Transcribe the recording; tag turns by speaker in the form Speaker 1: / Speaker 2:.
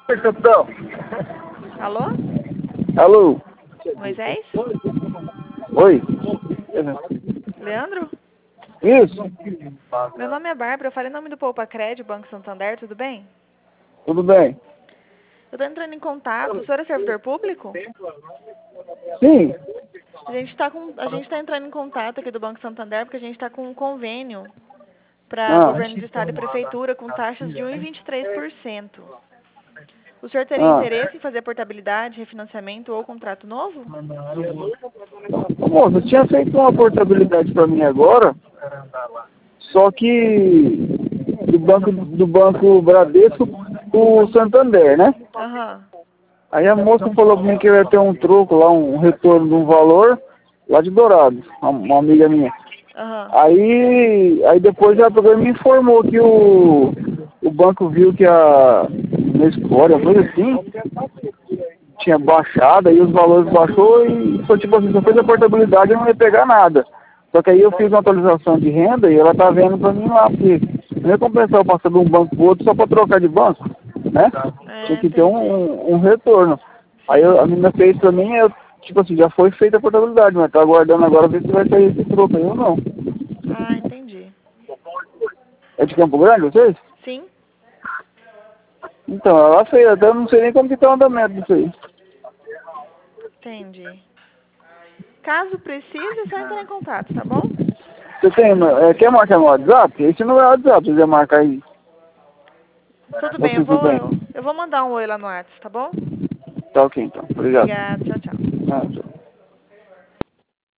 Speaker 1: Capitão.
Speaker 2: Alô?
Speaker 1: Alô?
Speaker 2: Moisés?
Speaker 1: Oi?
Speaker 2: Leandro?
Speaker 1: Isso?
Speaker 2: Meu nome é Bárbara, eu falei em nome do Poupa Crédito, Banco Santander, tudo bem?
Speaker 1: Tudo bem?
Speaker 2: Eu tô entrando em contato, o senhor é servidor público?
Speaker 1: Sim.
Speaker 2: A gente tá entrando em contato aqui do Banco Santander porque a gente tá com um convênio para
Speaker 1: Ah.
Speaker 2: governo do estado e prefeitura com taxas de 1,23%. O senhor teria
Speaker 1: Ah.
Speaker 2: interesse em fazer portabilidade, refinanciamento ou contrato novo?
Speaker 1: Moça, tinha feito uma portabilidade para mim agora, só que do banco Bradesco o Santander, né?
Speaker 2: Aham.
Speaker 1: Aí a moça falou pra mim que ia ter um troco lá, um retorno de um valor lá de Dourados, uma amiga minha.
Speaker 2: Aham.
Speaker 1: Aí depois ela pegou e me informou que o banco viu que meu score, uma coisa assim, tinha baixado, aí os valores baixou e foi tipo assim, só fez a portabilidade e não ia pegar nada. Só que aí eu fiz uma atualização de renda e ela tá vendo pra mim lá, porque não ia compensar eu passar de um banco pro outro só pra trocar de banco, né? Tinha que ter
Speaker 2: Entendi.
Speaker 1: um retorno. Aí
Speaker 2: Sim.
Speaker 1: a menina fez pra mim, tipo assim, já foi feita a portabilidade, mas tá aguardando agora ver se vai sair esse troco aí ou não.
Speaker 2: Ah, entendi.
Speaker 1: É de Campo Grande, vocês?
Speaker 2: Sim?
Speaker 1: Então, ela fez, até eu não sei nem como que tá o andamento disso aí.
Speaker 2: Entendi. Caso precise, é só entrar em contato, tá bom?
Speaker 1: Você tem, quer marcar no WhatsApp? Esse não é WhatsApp, você quiser marcar aí.
Speaker 2: Tudo bem,
Speaker 1: Você tudo bem.
Speaker 2: eu vou mandar um oi lá no WhatsApp, tá bom?
Speaker 1: Tá ok então, obrigado.
Speaker 2: Obrigada, tchau, tchau.
Speaker 1: Ah, tchau.